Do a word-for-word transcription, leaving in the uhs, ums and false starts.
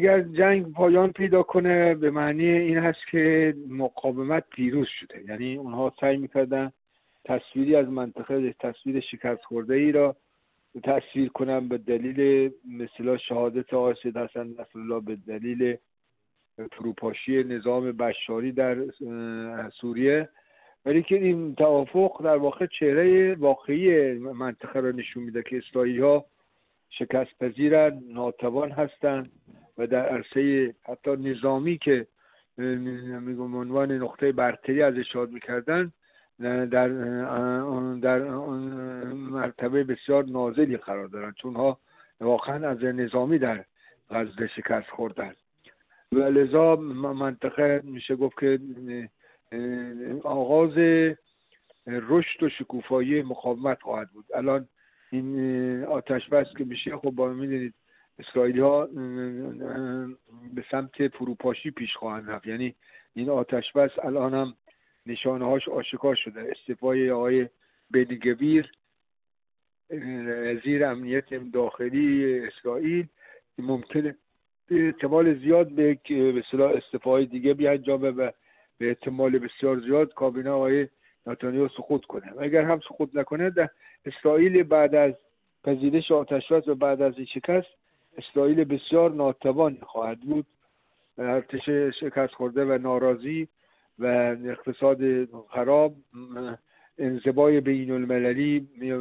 اگر جنگ پایان پیدا کنه به معنی این هست که مقاومت پیروز شده. یعنی اونها سعی میکردن تصویری از منطقه، تصویر شکست خورده ای را تصویر کنن به دلیل مثلا شهادت آقای سید حسن نصرالله، به دلیل فروپاشی نظام بشاری در سوریه، ولی که این توافق در واقع چهره واقعی منطقه را نشون میده که اسرائیلی‌ها شکست پذیرند، ناتوان هستند و در عرصه حتی نظامی که میگم عنوان نقطه برتری ازش یاد میکردن در در مرتبه بسیار نازلی قرار دارند، چون ها واقعا از نظامی در غزه شکست خوردن و لذا منطقه میشه گفت که آغاز رشد و شکوفایی مقاومت خواهد بود. الان این آتش بس که میشه، خب با میدونید اسرائیلی ها به سمت فروپاشی پیش خواهند رفت. یعنی این آتش بس الان هم نشانه هاش آشکار شده. استعفای آقای بنی گویر وزیر امنیت داخلی اسرائیل ممکنه به احتمال زیاد به به اصطلاح استعفای دیگه بیانجامه و به احتمال بسیار زیاد کابینه آقای نتانیاهو سقوط کنه. اگر هم سقوط نکنه، در اسرائیل بعد از پذیرش آتش بس و بعد از این شکست، اسرائیل بسیار ناتوان خواهد بود. ارتش شکست خورده و ناراضی و اقتصاد خراب، انزوای بین المللی